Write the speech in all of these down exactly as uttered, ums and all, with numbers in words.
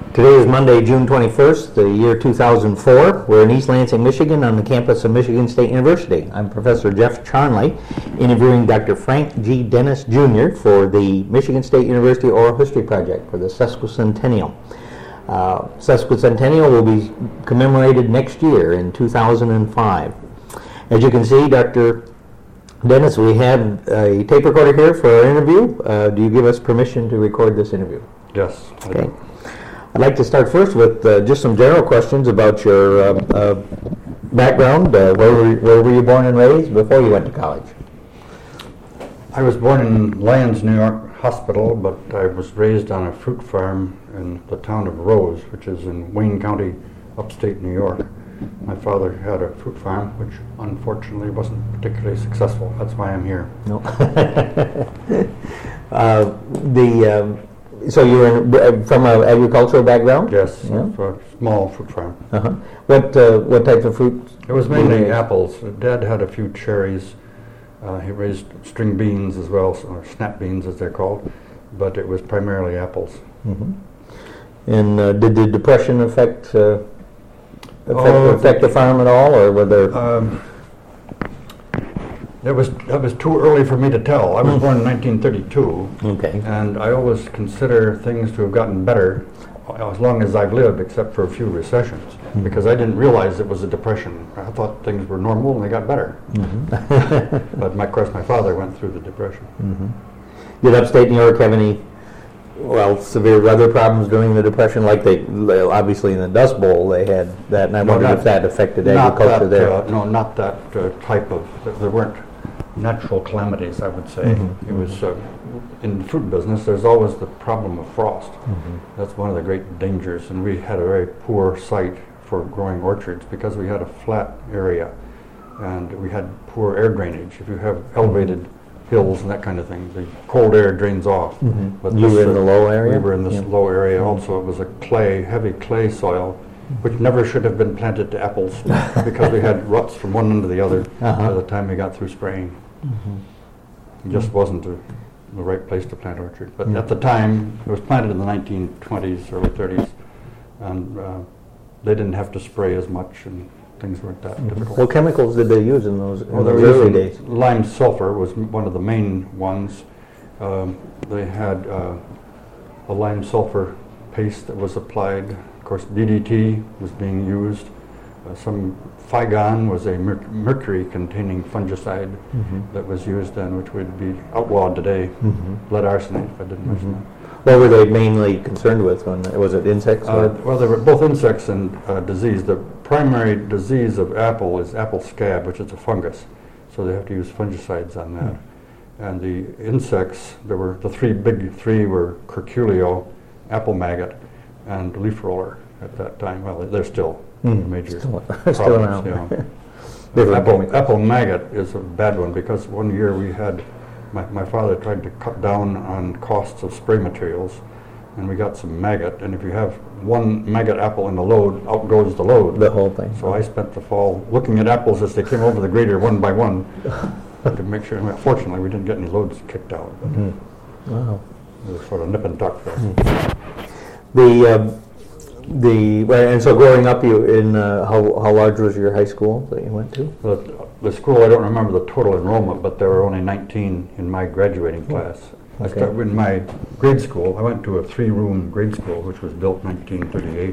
Today is Monday, June twenty-first, the year two thousand four. We're in East Lansing, Michigan on the campus of Michigan State University. I'm Professor Jeff Charnley, interviewing Doctor Frank G. Dennis, Junior for the Michigan State University Oral History Project for the sesquicentennial. Uh, sesquicentennial will be commemorated next year in two thousand five. As you can see, Doctor Dennis, we have a tape recorder here for our interview. Uh, do you give us permission to record this interview? Yes. Okay. I'd like to start first with uh, just some general questions about your uh, uh, background. Uh, where, were, where were you born and raised before you went to college? I was born in Lyons, New York Hospital, but I was raised on a fruit farm in the town of Rose, which is in Wayne County, upstate New York. My father had a fruit farm, which unfortunately wasn't particularly successful. That's why I'm here. No. uh, the um, so you were in, from an agricultural background? Yes, Yeah. for a small fruit farm. Uh-huh. What uh, what types of fruit? It was mainly apples. Dad had a few cherries. Uh, he raised string beans as well, or snap beans as they're called, but it was primarily apples. Mm-hmm. And uh, did the Depression affect uh, affect, Oh, affect the farm at all, or were there? Um, That was that was too early for me to tell. I was born in nineteen thirty-two, Okay. and I always consider things to have gotten better as long as I've lived, except for a few recessions, Mm-hmm. because I didn't realize it was a depression. I thought things were normal and they got better. Mm-hmm. But my, of course, my father went through the depression. Mm-hmm. Did upstate New York have any, well, severe weather problems during the Depression? Like they, obviously in the Dust Bowl they had that, and I No, wondered not- if that affected Not agriculture that, there. uh, no, not that uh, type of. There weren't natural calamities, I would say. Mhm. It was uh, in the fruit business. There's always the problem of frost. Mhm. That's one of the great dangers, and we had a very poor site for growing orchards because we had a flat area, and we had poor air drainage. If you have elevated hills and that kind of thing, the cold air drains off. Mhm. But You this, were in uh, the low area? We were in this Yeah. low area also. It was a clay, heavy clay soil, which never should have been planted to apples because we had ruts from one end to the other Uh-huh. by the time we got through spraying. Mhm. It just wasn't a, the right place to plant orchard. But Mm. at the time, it was planted in the nineteen twenties, early thirties, and uh, they didn't have to spray as much, and things weren't that difficult. What chemicals did they use in those, in Well, they those were early using days? lime sulfur was m- one of the main ones. Um, they had uh, a lime sulfur paste that was applied. Of course, D D T was being used. Uh, some Figon was a mer- mercury-containing fungicide Mhm. that was used then, which would be outlawed today. Mhm. Lead arsenate, if I didn't mention Mhm. What were they mainly concerned with? When was it insects? that. Uh, well, they were both insects and uh, disease. The primary disease of apple is apple scab, which is a fungus. So they have to use fungicides on that. And the insects, there were the three big three were curculio, apple maggot, and leaf roller at that time. Well, they're still Mm. the major Still- problems. still around. yeah. Different apple, chemicals. apple maggot is a bad one because one year we had, my, my father tried to cut down on costs of spray materials, and we got some maggot, and if you have one maggot apple in the load, out goes the load. The whole thing. So I spent the fall looking at apples as they came over the grader one by one to make sure. Well, fortunately, we didn't get any loads kicked out, but Mhm. Wow. it was sort of nip and tuck for us. The um, the well, and so growing up, you in uh, how how large was your high school that you went to? The, the school, I don't remember the total enrollment, but there were only nineteen in my graduating class. I Okay. start- in my grade school, I went to a three-room grade school, which was built nineteen thirty-eight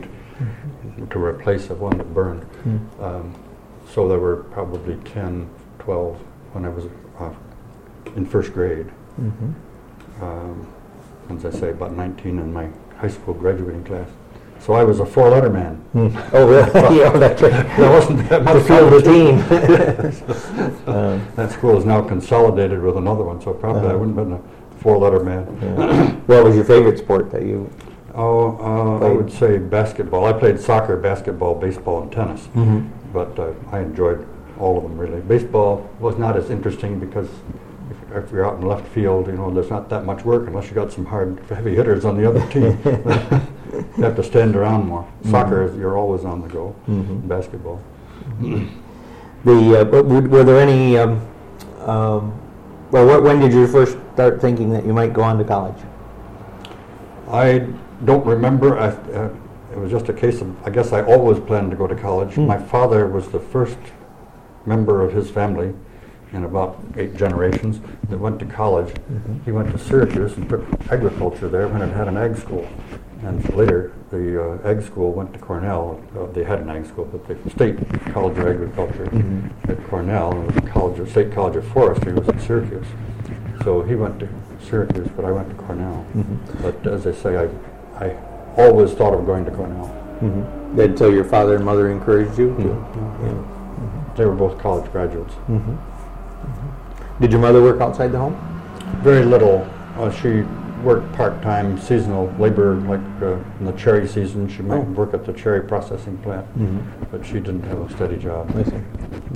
to replace the one that burned. Mm. Um, so there were probably ten, twelve when I was uh, in first grade. Mhm. Um, as I say, about nineteen in my high school graduating class. So I was a four-letter man. Mm. Oh, really? Yeah, that's right. There wasn't that To much field the competition. team. Um, That school is now consolidated with another one, so probably I Uh-huh. wouldn't have been a four-letter man. yeah. What was your favorite sport that you? Oh, uh, I Played? would say basketball. I played soccer, basketball, baseball, and tennis, Mm-hmm. but uh, I enjoyed all of them really. Baseball was not as interesting because if, if you're out in left field, you know, there's not that much work unless you got some hard, heavy hitters on the other team. You have to stand around more. Soccer, is you're always on the go. Mhm. Basketball. The uh, but were, were there any? Um, um, well, what, when did you first start thinking that you might go on to college? I don't remember. I, uh, it was just a case of, I guess I always planned to go to college. Hmm. My father was the first member of his family in about eight generations that went to college. Mm-hmm. He went to Syracuse and took agriculture there when it had an ag school. And later, the uh, ag school went to Cornell. Uh, they had an ag school, but the State College of Agriculture Mhm. at Cornell, and the College of, State College of Forestry was at Syracuse. So he went to Syracuse, but I went to Cornell. Mhm. But as I say, I, I always thought of going to Cornell. Mhm. Until your father and mother encouraged you to? Yeah. Yeah. They were both college graduates. Mhm. Did your mother work outside the home? Very little. Uh, she worked part-time seasonal labor, like uh, in the cherry season. She might Oh. work at the cherry processing plant, Mhm. but she didn't have a steady job. I see.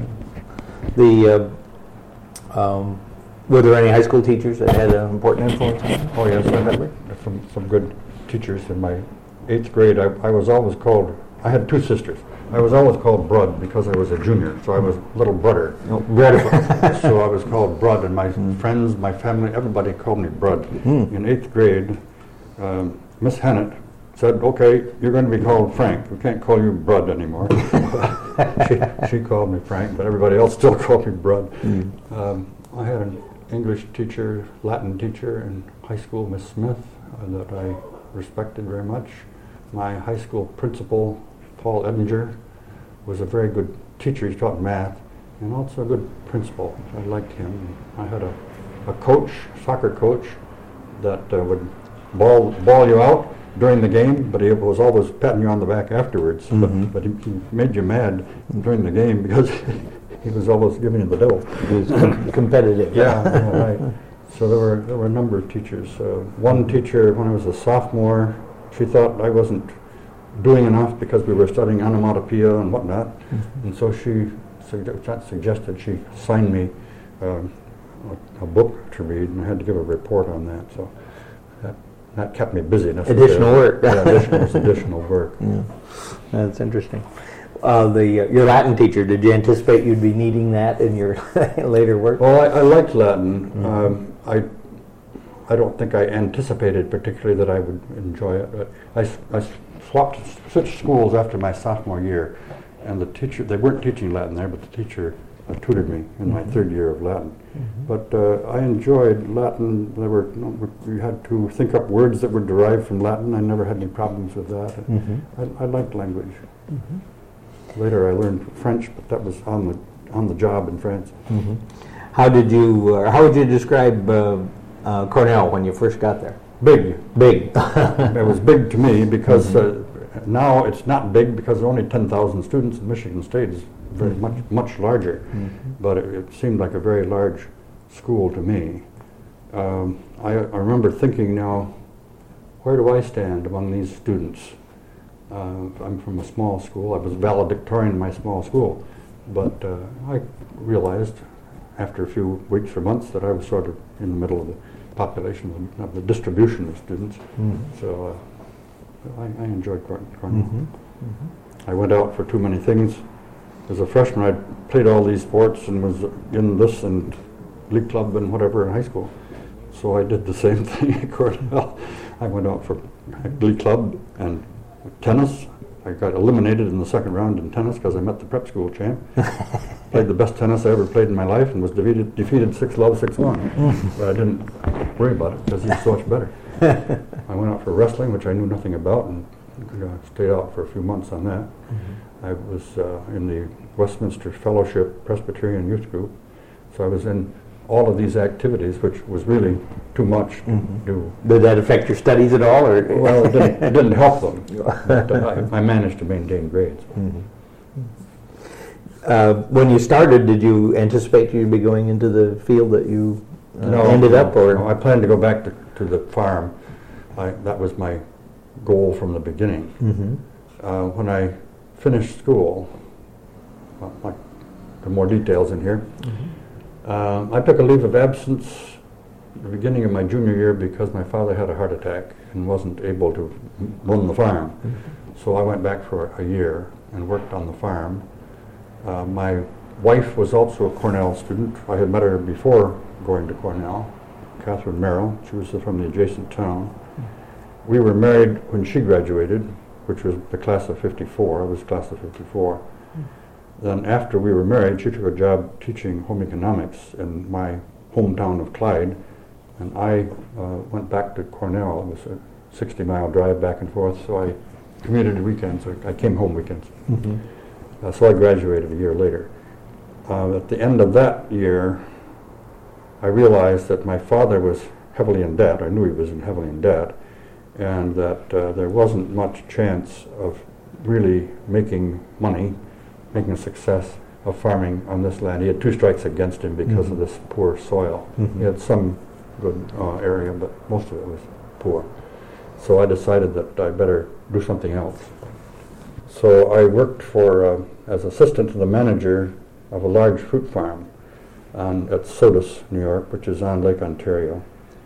The, uh, um, were there any high school teachers that had an important influence on you? Oh yes, I had some, some good teachers. In my eighth grade, I, I was always called, I had two sisters. I was always called Brud because I was a junior, so I was little brother. Oh, Brud. So I was called Brud, and my Mm. friends, my family, everybody called me Brud. Mm. In eighth grade, um, Miss Hennett said, "Okay, you're going to be called Frank. We can't call you Brud anymore." she, she called me Frank, but everybody else still called me Brud. Mm. Um, I had an English teacher, Latin teacher in high school, Miss Smith, uh, that I respected very much. My high school principal, Paul Edinger, was a very good teacher. He taught math, and also a good principal. I liked him. I had a, a coach, soccer coach, that uh, would ball ball you out during the game, but he was always patting you on the back afterwards. Mhm. But, but he, he made you mad during the game because he was always giving you the devil. It was com- competitive. Yeah, yeah, right. So there were there were a number of teachers. Uh, one teacher, when I was a sophomore, she thought I wasn't doing enough because we were studying onomatopoeia and whatnot, Mhm. and so she sugge- suggested she sign me um, a, a book to read, and I had to give a report on that. So that that kept me busy. necessarily. Additional work. Yeah, additional, was additional work. Yeah. That's interesting. Uh, the uh, your Latin teacher, did you anticipate you'd be needing that in your later work? Well, I, I liked Latin. Mhm. Um, I I don't think I anticipated particularly that I would enjoy it. But I, s- I s- swapped, switched schools after my sophomore year, and the teacher, they weren't teaching Latin there, but the teacher uh, tutored me in my Mhm. third year of Latin. Mhm. But uh, I enjoyed Latin. There were, no, we we had to think up words that were derived from Latin. I never had any problems with that. Mhm. I, I liked language. Mhm. Later I learned French, but that was on the on the job in France. Mhm. How did you? Uh, how would you describe uh, uh, Cornell when you first got there? Big. Big. It was big to me because Mhm. uh, now it's not big because there are only ten thousand students, and Michigan State is very Mhm. much much larger. Mhm. But it, it seemed like a very large school to me. Um, I, I remember thinking, now, where do I stand among these students? Uh, I'm from a small school. I was valedictorian in my small school, but uh, I realized after a few weeks or months that I was sort of in the middle of the population, of the distribution of students. Mhm. So uh, I, I enjoyed Corn- Cornell. Mhm. Mhm. I went out for too many things. As a freshman, I played all these sports and was in this and league club and whatever in high school. So I did the same thing at Cornell. I went out for glee club and tennis. I got eliminated in the second round in tennis because I met the prep school champ. Played the best tennis I ever played in my life and was defeated, defeated six love, six one. But I didn't worry about it because he was so much better. I went out for wrestling, which I knew nothing about, and uh, stayed out for a few months on that. Mhm. I was uh, in the Westminster Fellowship Presbyterian Youth Group, so I was in all of these activities, which was really too much to Mhm. do. Did that affect your studies at all, or? Well, it didn't, it didn't help them. But, uh, I, I managed to maintain grades. Mhm. Uh, when you started, did you anticipate you'd be going into the field that you uh, No, ended up, no, or? no, I planned to go back to, to the farm. I, that was my goal from the beginning. Mhm. Uh, when I finished school, well, like, the more details in here, Mhm. um, I took a leave of absence at the beginning of my junior year because my father had a heart attack and wasn't able to m- run the farm. Mhm. So I went back for a year and worked on the farm. Uh, my wife was also a Cornell student. I had met her before going to Cornell, Catherine Merrill. She was from the adjacent town. We were married when she graduated, which was the class of fifty-four. I was class of fifty-four. Then after we were married, she took a job teaching home economics in my hometown of Clyde, and I uh, went back to Cornell. It was a sixty mile drive back and forth, so I commuted weekends. Or I came home weekends. Mm-hmm. Uh, so I graduated a year later. Uh, at the end of that year, I realized that my father was heavily in debt. I knew he was in heavily in debt, and that uh, there wasn't much chance of really making money, making a success of farming on this land. He had two strikes against him because mm-hmm. of this poor soil. Mm-hmm. He had some good uh, area, but most of it was poor. So I decided that I better do something else. So I worked for, uh, as assistant to the manager of a large fruit farm on, at Sodus, New York, which is on Lake Ontario.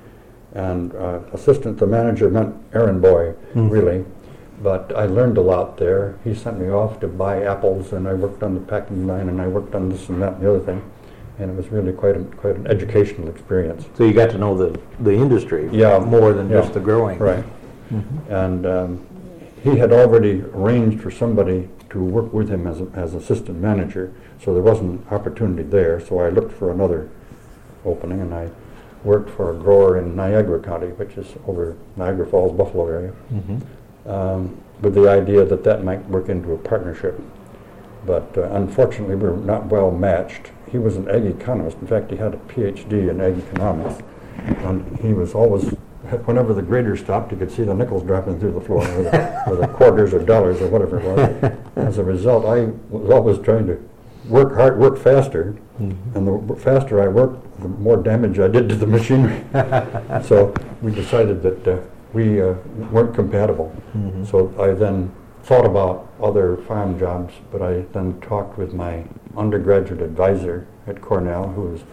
And uh, assistant to the manager meant errand boy, mm-hmm. really. But I learned a lot there. He sent me off to buy apples, and I worked on the packing line, and I worked on this and that and the other thing. And it was really quite, a, quite an educational experience. So you got to know the, the industry yeah, more than yeah, just the growing. Right. Mm-hmm. And um, he had already arranged for somebody to work with him as, a, as assistant manager, so there wasn't opportunity there. So I looked for another opening, and I worked for a grower in Niagara County, which is over Niagara Falls, Buffalo area, mm-hmm. um, with the idea that that might work into a partnership. But uh, unfortunately, we were not well matched. He was an ag economist. In fact, he had a P H D in ag economics, and he was always, whenever the grader stopped, you could see the nickels dropping through the floor, or the, or the quarters or dollars or whatever it was. As a result, I was always trying to work hard, work faster, mm-hmm. and the w- faster I worked, the more damage I did to the machinery. So we decided that uh, we uh, weren't compatible. Mm-hmm. So I then thought about other farm jobs, but I then talked with my undergraduate advisor at Cornell, who was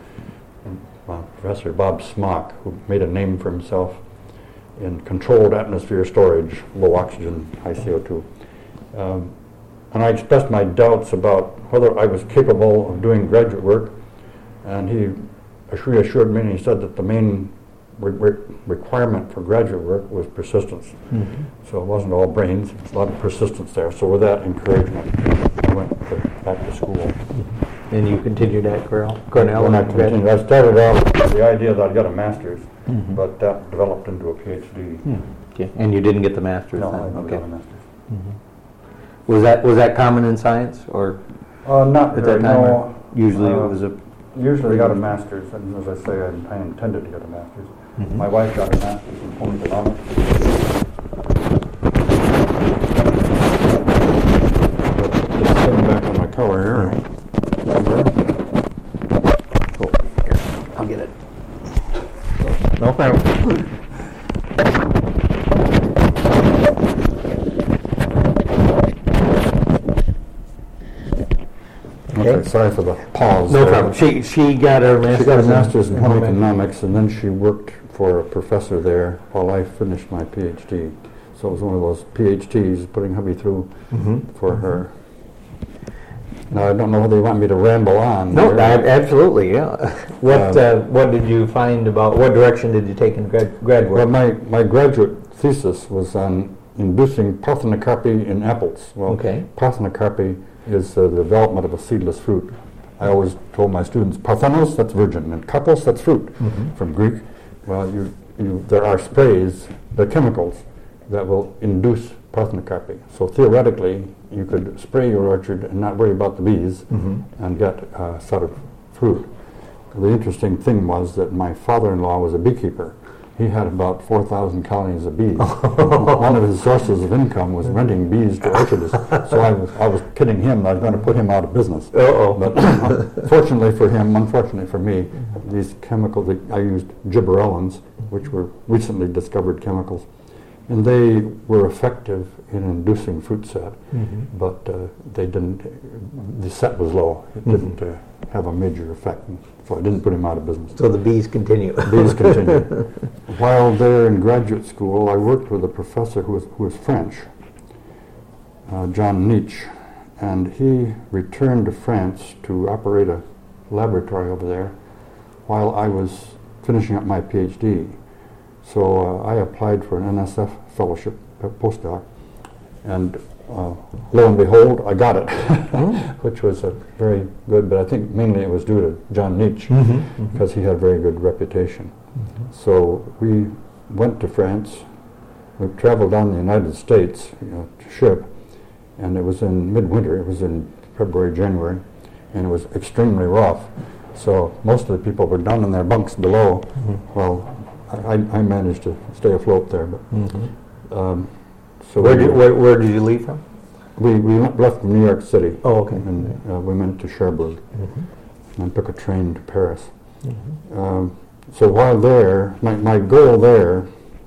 uh, Professor Bob Smock, who made a name for himself in controlled atmosphere storage, low oxygen, high C O two. Um, and I expressed my doubts about whether I was capable of doing graduate work, and he reassured me, and he said that the main re- re- requirement for graduate work was persistence. Mm-hmm. So it wasn't all brains, there was a lot of persistence there. So with that encouragement, I went to, back to school. Mm-hmm. And you continued at Cornell? Cornell When I and continued, I started out with the idea that I'd get a master's, mm-hmm. but that developed into a P H D. Mm. Okay. And you didn't get the master's? No, then? I didn't okay. get a master's. Mm-hmm. Was that was that common in science, or Uh, not at very, that time? no. or Usually Uh, it was a. Usually got a master's, and as I say, I, I intended to get a master's. Mm-hmm. My wife got a master's in home economics. Just sitting back on my color here. Right. Oh, here, I'll get it. No problem. Okay, sorry for the pause. No there. problem. She she got her master's. She got a master's in home home ec- economics, and then she worked for a professor there while I finished my P H D. So it was one of those P H Ds, putting hubby through mm-hmm. for her. Now, I don't know whether you want me to ramble on. No, there. I, absolutely, yeah. What Um, uh, what did you find about, what direction did you take in grad, grad work? Well, my, my graduate thesis was on inducing parthenocarpy in apples. Well, Okay. parthenocarpy is uh, the development of a seedless fruit. I always told my students, parthenos, that's virgin, and karpos, that's fruit, mm-hmm. from Greek. Well, you, you, there are sprays, they're chemicals, that will induce parthenocarpy. So theoretically, you could spray your orchard and not worry about the bees, mm-hmm. and get a set of fruit. The interesting thing was that my father-in-law was a beekeeper. He had about four thousand colonies of bees. One of his sources of income was renting bees to orchardists. So I was, I was kidding him. I was going to put him out of business. Uh-oh. But uh, fortunately for him, unfortunately for me, these chemicals, I used gibberellins, which were recently discovered chemicals, and they were effective in inducing fruit set, mm-hmm. but uh, they didn't, the set was low. It mm-hmm. didn't uh, have a major effect, so I didn't put him out of business. So the bees continue. Bees continue. While there in graduate school, I worked with a professor who was, who was French, uh, John Nietzsche, and he returned to France to operate a laboratory over there while I was finishing up my P H D. So uh, I applied for an N S F fellowship, a postdoc, And uh, lo and behold, I got it, which was a very good, but I think mainly it was due to John Nietzsche, Mm-hmm. Mm-hmm. because he had a very good reputation. Mm-hmm. So we went to France. We traveled down the United States, you know, to ship, and it was in midwinter. It was in February, January, and it was extremely rough. So most of the people were down in their bunks below. Mm-hmm. Well, I, I managed to stay afloat there. But Mm-hmm. um, so Where we, did, where, where did you leave from? we we left from New York City. Oh, okay. And uh, we went to Cherbourg, Mm-hmm. and took a train to Paris. Mm-hmm. Um, so while there, my, my goal there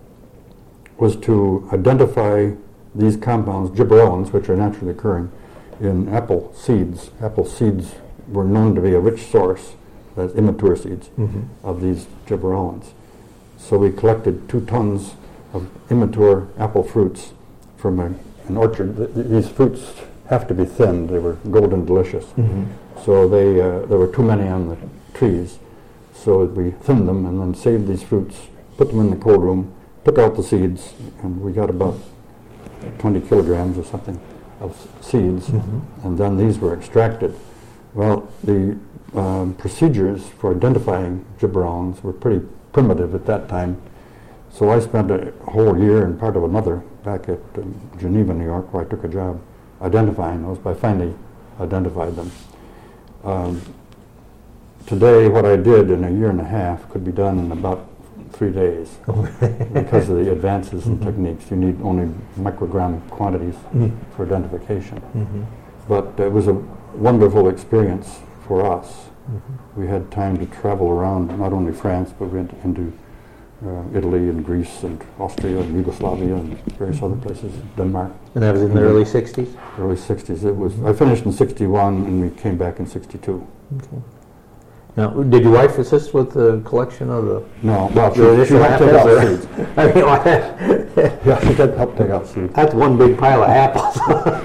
was to identify these compounds, gibberellins, which are naturally occurring in apple seeds. Apple seeds were known to be a rich source, that's immature seeds, Mm-hmm. of these gibberellins. So we collected two tons of immature apple fruits from a, an orchard. Th- th- these fruits have to be thinned. They were golden delicious. Mm-hmm. So they uh, there were too many on the trees. So we thinned them and then saved these fruits, put them in the cold room, took out the seeds, and we got about twenty kilograms or something of s- seeds, Mm-hmm. and then these were extracted. Well, the um, procedures for identifying gibberellins were pretty primitive at that time, so I spent a whole year and part of another back at um, Geneva, New York, where I took a job identifying those, but I finally identified them. Um, today, what I did in a year and a half could be done in about three days because of the advances in Mhm. techniques. You need only microgram quantities Mm-hmm. for identification. Mm-hmm. But it was a wonderful experience for us. Mm-hmm. We had time to travel around not only France, but we went into uh, Italy and Greece and Austria and Yugoslavia and various other places, Denmark, And that was in the early sixties? early sixties. It was. I finished in sixty-one, and we came back in sixty-two. Okay. Now, did your wife assist with the collection of the No, well, she, your she initial helped take apples? out or- seeds. I mean, well, Yeah, she did help take out seeds. that's one big pile of apples.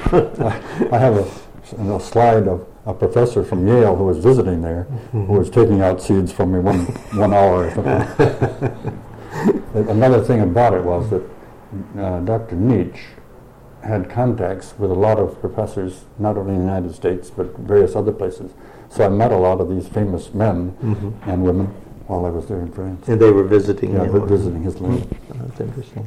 I have a, a slide of a professor from Yale who was visiting there, who was taking out seeds from me one one hour or something. Another thing about it was that uh, Doctor Nietzsche had contacts with a lot of professors, not only in the United States, but various other places. So I met a lot of these famous men Mhm. and women while I was there in France. And they were visiting Yeah, you. vi- visiting his lab. Oh, that's interesting.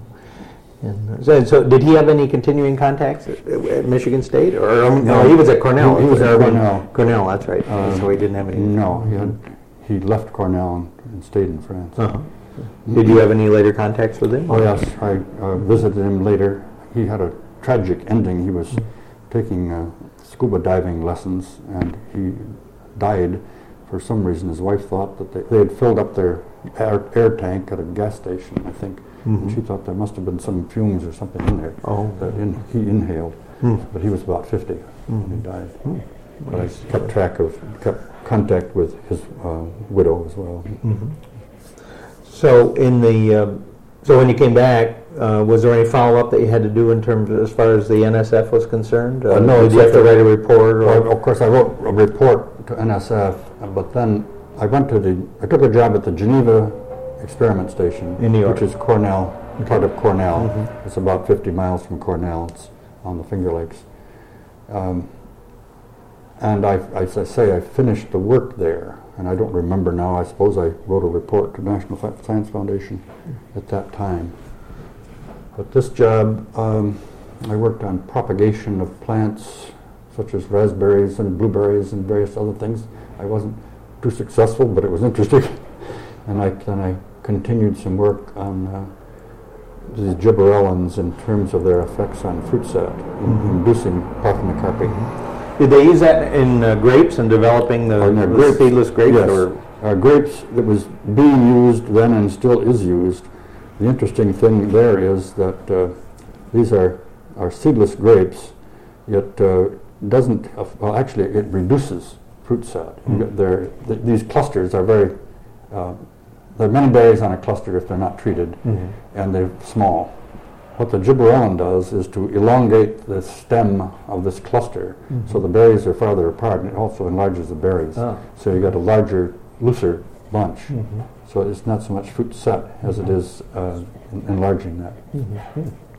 And uh, so, so did he have any continuing contacts at, at Michigan State, or um, no? No. He was at Cornell. He- he was at Or, I mean, Cornell. Cornell, that's right. Uh, so he didn't have any. No, he had he left Cornell and, and stayed in France. Uh-huh. Did you have any later contacts with him? Oh yes, I uh, visited him later. He had a tragic ending. He was taking uh, scuba diving lessons, and he died. For some reason, his wife thought that they, they had filled up their air, air tank at a gas station, I think. Mhm. And she thought there must have been some fumes or something in there Oh. that in, he inhaled. Mm. But he was about fifty when he Mhm. died. Mm. But I kept track of, kept contact with his uh, widow as well. Mhm. So in the uh, so when you came back, uh, was there any follow up that you had to do in terms of, as far as the N S F was concerned? Uh, no, did you have to except- write a report? Or? Well, of course, I wrote a report to N S F, uh, but then I went to the, I took a job at the Geneva Experiment Station, In New York. which is Cornell, part of Cornell. Mhm. It's about fifty miles from Cornell. It's on the Finger Lakes. Um, and I, as I say, I finished the work there, and I don't remember now. I suppose I wrote a report to National Fi- Science Foundation at that time. But this job, um, I worked on propagation of plants such as raspberries and blueberries and various other things. I wasn't too successful, but it was interesting. And I, then I continued some work on uh, these gibberellins in terms of their effects on fruit set, in Mhm. inducing parthenocarpy. Did they use that in uh, grapes and developing the, On their the grapes, seedless grapes? yes. Or Uh, grapes that was being used then and still is used. The interesting thing there is that uh, these are, are seedless grapes, yet uh, doesn't, uh, well actually it reduces fruit set. You Mm. get there- th- these clusters are very, uh, there are many berries on a cluster if they're not treated, Mhm. and they're small. What the gibberellin does is to elongate the stem of this cluster, Mhm. so the berries are farther apart, and it also enlarges the berries. Ah. So you get a larger, looser bunch. Mhm. So it's not so much fruit set as it is uh, en- enlarging that. Mhm.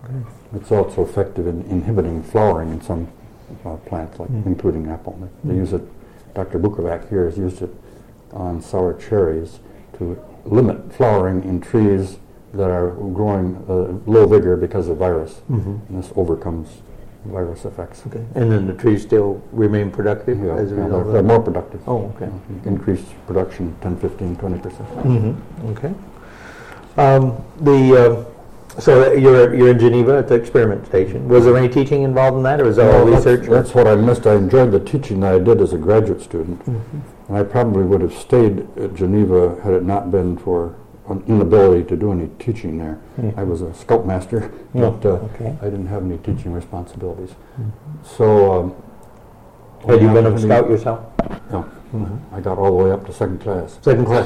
Okay. It's also effective in inhibiting flowering in some uh, plants, like Mm. including apple. They, they Mm. use it. Doctor Bukovac here has used it on sour cherries to limit flowering in trees that are growing uh, low vigor because of virus. Mm-hmm. And this overcomes virus effects. Okay. And then the trees still remain productive Yeah, as a yeah, result they're, of they're that? more productive. Oh, okay. Uh, increased production ten, fifteen, twenty percent. Mm-hmm. Okay. Um, the uh, so you're you're in Geneva at the experiment station. Was there any teaching involved in that, or was that all Well, that's, research? or- that's what I missed. I enjoyed the teaching that I did as a graduate student. Mhm. And I probably would have stayed at Geneva had it not been for an inability to do any teaching there. Mhm. I was a scoutmaster, Yeah, but uh, okay. I didn't have any teaching responsibilities. Mhm. So, um, Had you when been I a was scout in- yourself? No, Mhm. I got all the way up to second class. Second class.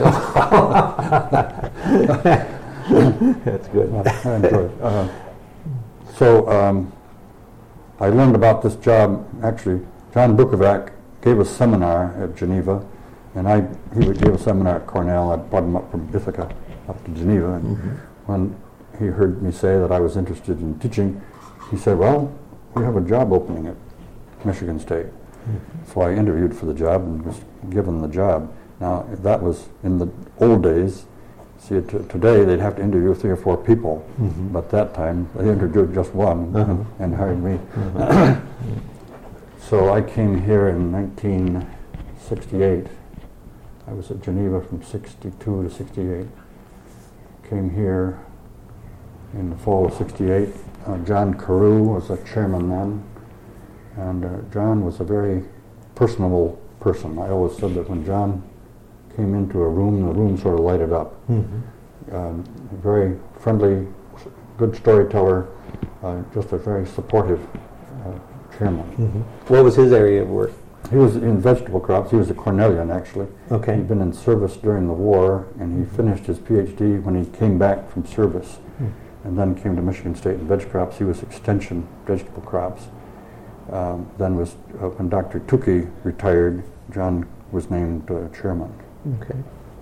That's good. I enjoyed it. Uh, so um, I learned about this job. Actually, John Bukovac gave a seminar at Geneva, and I he would give a seminar at Cornell. I brought him up from Ithaca up to Geneva, and Mhm. when he heard me say that I was interested in teaching, he said, "Well, we have a job opening at Michigan State." So I interviewed for the job and was given the job. Now, that was in the old days. See, t- today they'd have to interview three or four people, Mhm. but that time they interviewed just one Uh-huh. and, and hired me. Mhm. So I came here in nineteen sixty-eight. I was at Geneva from sixty-two to sixty-eight. Came here in the fall of sixty-eight. Uh, John Carew was a chairman then, and uh, John was a very personable person. I always said that when John came into a room, the room sort of lighted up. Mhm. Um, very friendly, s- good storyteller, uh, just a very supportive uh, chairman. Mhm. What was his area of work? He was in vegetable crops. He was a Cornellian, actually. Okay. He'd been in service during the war, and he finished his PhD when he came back from service, Hmm. and then came to Michigan State in veg crops. He was extension vegetable crops. Um, then was uh, when Doctor Tukey retired, John was named uh, chairman. Okay.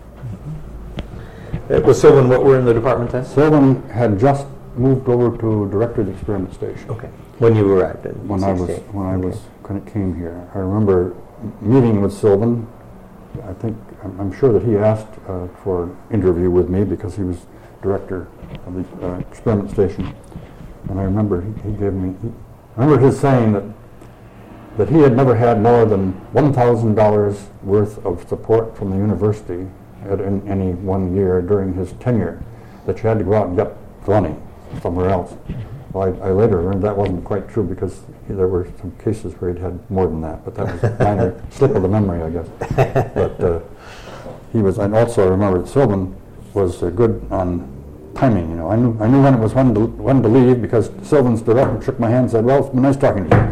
Uh, was Sylvan what were in the department then? Sylvan had just moved over to director of the experiment station. Okay. When you arrived in When I was sixty-eight. when I Okay. was when it came here, I remember m- meeting with Sylvan. I think I'm, I'm sure that he asked uh, for an interview with me because he was director of the uh, experiment station, and I remember he, he gave me. He, I remember his saying that that he had never had more than one thousand dollars worth of support from the university at in any one year during his tenure. That you had to go out and get money somewhere else. Well, I, I later learned that wasn't quite true because he, there were some cases where he'd had more than that, but that was a minor slip of the memory, I guess. But uh, he was, and also I remember that Sylvan was uh, good on timing. You know, I knew I knew when it was when to when to leave because Sylvan stood up and shook my hand and said, "Well, it's been nice talking to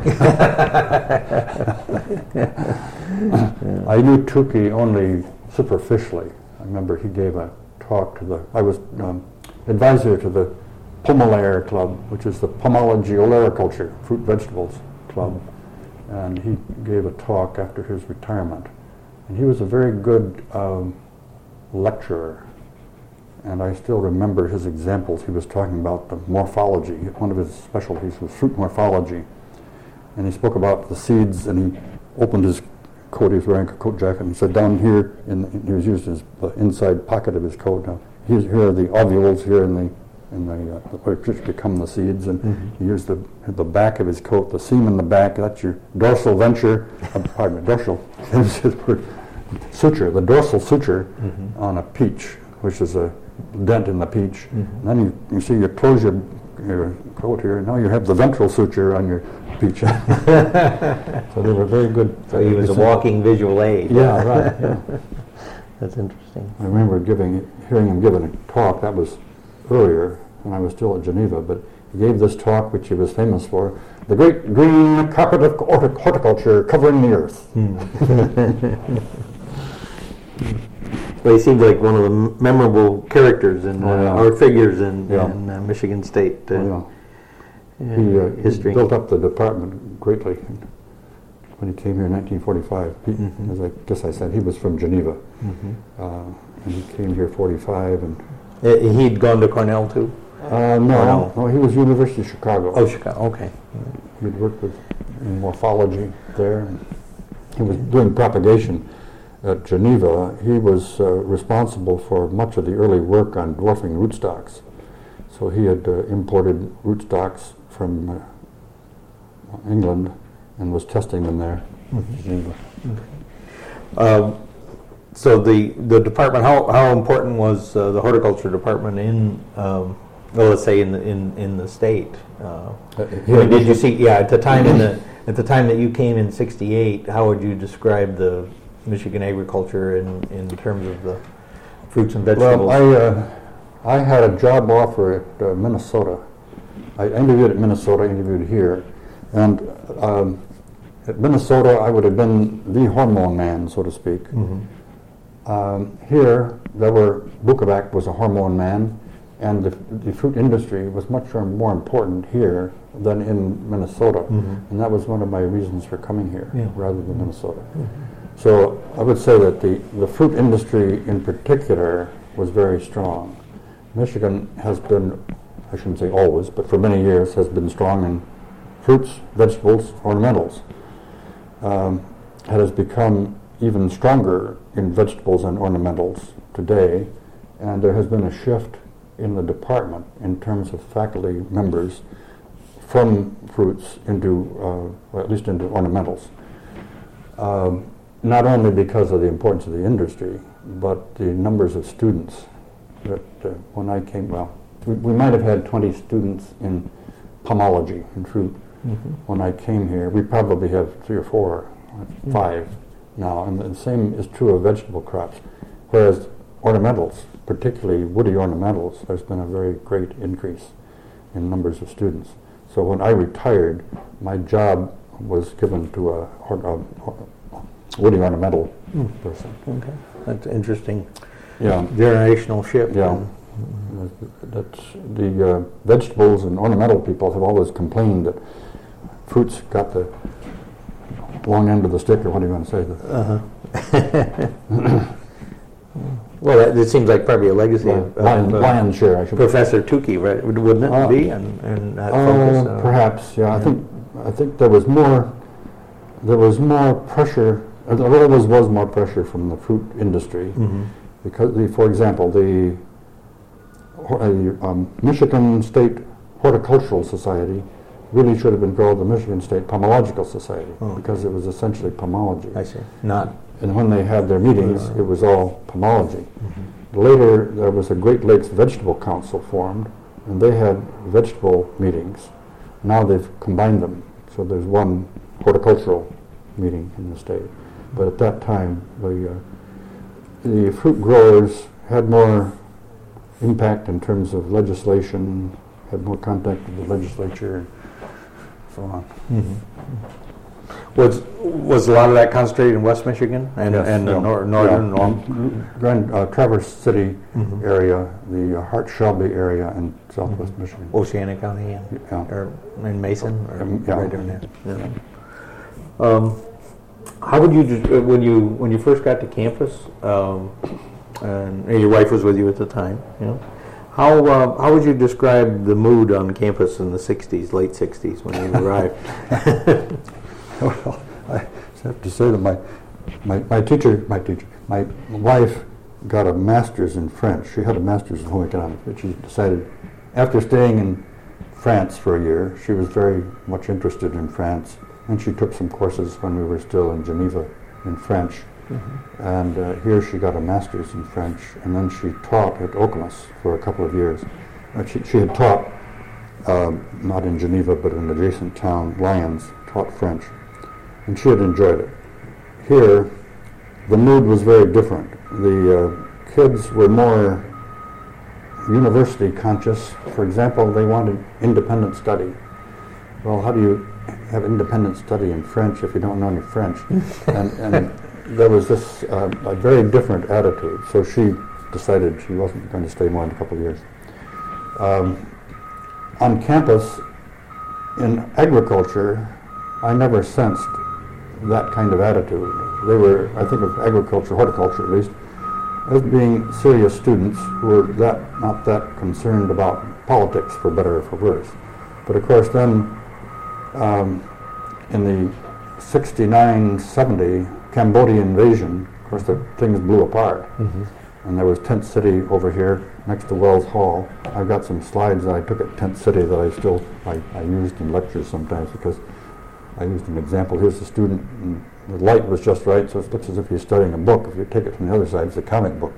you." I knew Tukey only superficially. I remember he gave a talk to the. I was um, advisor to the Pomelaire Club, which is the Pomology Olericulture, fruit vegetables club, and he gave a talk after his retirement. And he was a very good um, lecturer, and I still remember his examples. He was talking about the morphology. One of his specialties was fruit morphology, and he spoke about the seeds, and he opened his coat. He was wearing a coat jacket, and he said, down here, in the, he was using his the inside pocket of his coat. Now, here's, here are the ovules here in the in the uh, which become the seeds, and Mhm. here's the the back of his coat, the seam in the back. That's your dorsal venture. uh, pardon me, dorsal. There's his word. Suture, the dorsal suture Mhm. on a peach, which is a dent in the peach. Mhm. And then you, you see you close your, your coat here, and now you have the ventral suture on your peach. So they were very good. So he was a walking visual aid. Yeah, right. Yeah. That's interesting. I remember giving, hearing him give a talk. That was earlier when I was still at Geneva, but he gave this talk, which he was famous for, "The Great Green Carpet of Horti- Horticulture Covering the Earth." Well, he seemed like one of the m- memorable characters in, uh, Oh, yeah. or figures in, Yeah. in uh, Michigan State uh, Oh, yeah. uh, He, uh, he history. built up the department greatly when he came here in nineteen forty-five. He, Mhm. As I guess I said, he was from Geneva, Mhm. uh, and he came here forty-five, and Uh, he'd gone to Cornell too. Uh, no, no? no, he was University of Chicago. Oh, Chicago, okay. He'd worked with in morphology there. He was doing propagation at Geneva. He was uh, responsible for much of the early work on dwarfing rootstocks. So he had uh, imported rootstocks from uh, England and was testing them there. Mm-hmm. Geneva. Um, so the the department, how how important was uh, the horticulture department in, um, well, let's say in the in, in the state? Uh, Uh, I mean, did you see? Yeah, at the time in the at the time that you came in sixty-eight, how would you describe the Michigan agriculture in in terms of the fruits and vegetables? Well, I uh, I had a job offer at uh, Minnesota. I interviewed at Minnesota, interviewed here, and um, at Minnesota I would have been the hormone man, so to speak. Mm-hmm. Um, here, there were Bukovac was a hormone man, and the, the fruit industry was much more important here than in Minnesota, Mm-hmm. and that was one of my reasons for coming here Yeah. rather than Minnesota. So I would say that the, the fruit industry in particular was very strong. Michigan has been, I shouldn't say always, but for many years has been strong in fruits, vegetables, ornamentals. Um, it has become even stronger in vegetables and ornamentals today, and there has been a shift in the department in terms of faculty members from fruits into, uh, or at least into ornamentals. Um, not only because of the importance of the industry, but the numbers of students. That uh, when I came, well, we, we might have had twenty students in pomology, in fruit. Mm-hmm. When I came here, we probably have three or four, Mm-hmm. five now, and the same is true of vegetable crops. Whereas ornamentals, particularly woody ornamentals, there's been a very great increase in numbers of students. So when I retired, my job was given to a, or- a, a woody ornamental Mm. person. Okay, that's interesting. Yeah, Generational shift. yeah. That's the uh, vegetables and ornamental people have always complained that fruits got the long end of the stick, or what do you want to say? The Uh-huh. Well, that, it seems like probably a legacy of, of, lion, uh, lion's share, I should Professor Tukey, right? Wouldn't it Uh, be? And, and that Uh, focus. Uh, perhaps, yeah. I yeah. think I think there was more there was more pressure. uh, There always was more pressure from the fruit industry mhm. because, the, for example, the hor- uh, um, Michigan State Horticultural Society really should have been called the Michigan State Pomological Society Oh. because it was essentially pomology. I see. Not. And when they had their meetings, Uh, it was all pomology. Mhm. Later, there was a Great Lakes Vegetable Council formed, and they had vegetable meetings. Now they've combined them, so there's one horticultural meeting in the state. But at that time, the, uh, the fruit growers had more impact in terms of legislation, had more contact with the legislature, and so on. Mhm. Was was a lot of that concentrated in West Michigan and Yes, and the yeah. nor- northern? Yeah. North? Grand uh, Traverse City Mhm. area, the uh, Hart-Shelby area in southwest Mhm. Michigan. Oceana County and Yeah. or in Mason or Um, yeah. right in there. Yeah. Um, how would you des- uh, when you when you first got to campus, um, and, and your wife was with you at the time, you know, how uh, how would you describe the mood on campus in the sixties, late sixties when you arrived? Well, I have to say that my, my, my teacher, my teacher, my wife got a master's in French. She had a master's in home economics, but she decided, after staying in France for a year, she was very much interested in France, and she took some courses when we were still in Geneva in French. Mm-hmm. And uh, here she got a master's in French, and then she taught at Okemos for a couple of years. Uh, she, she had taught, um, not in Geneva, but in an adjacent town, Lyons, taught French. And she had enjoyed it. Here, the mood was very different. The uh, kids were more university conscious. For example, they wanted independent study. Well, how do you have independent study in French if you don't know any French? and, and there was this uh, a very different attitude. So she decided she wasn't going to stay more than a couple of years. Um, on campus, in agriculture, I never sensed that kind of attitude. They were, I think of agriculture, horticulture at least, as being serious students who were that not that concerned about politics, for better or for worse. But of course then, um, in the sixty-nine seventy Cambodia invasion, of course the things blew apart. Mm-hmm. And there was Tent City over here next to Wells Hall. I've got some slides that I took at Tent City that I still I, I used in lectures sometimes because I used an example. Here's the student, and the light was just right, so it looks as if you're studying a book. If you take it from the other side, it's a comic book.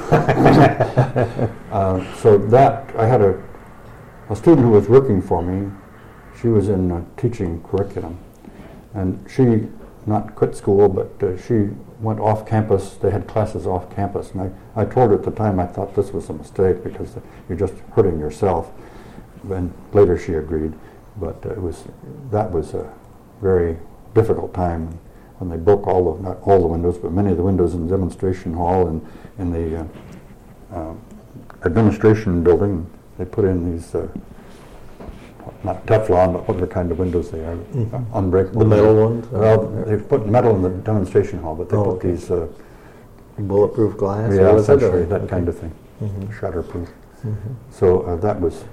uh, so that, I had a, a student who was working for me. She was in uh, teaching curriculum. And she not quit school, but uh, she went off campus. They had classes off campus. And I, I told her at the time I thought this was a mistake because you're just hurting yourself. And later she agreed. But uh, it was that was a very difficult time when they broke all the, not all the windows, but many of the windows in the demonstration hall and in the uh, uh, administration building. They put in these, uh, not Teflon, but whatever kind of windows they are, mm-hmm. uh, unbreakable. The metal ones? Well, they put metal in the demonstration hall, but they oh, put okay. these... Uh, bulletproof glass? Yeah, essentially, that okay. kind of thing. Mm-hmm. Shatterproof. Mm-hmm. So uh, that was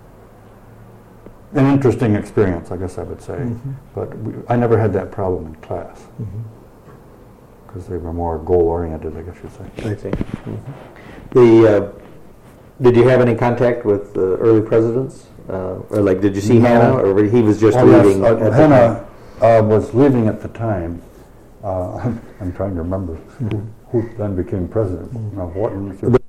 an interesting experience, I guess I would say. Mm-hmm. But we, I never had that problem in class because mm-hmm. they were more goal-oriented, I guess you'd say. I see. Mm-hmm. The uh, did you have any contact with the early presidents, uh, or like did you see no. Hannah, or he was just oh, leaving? Yes, uh, at Hannah uh, was leaving at the time. Uh, I'm trying to remember mm-hmm. who, who then became president. Mm-hmm. Now, Wharton.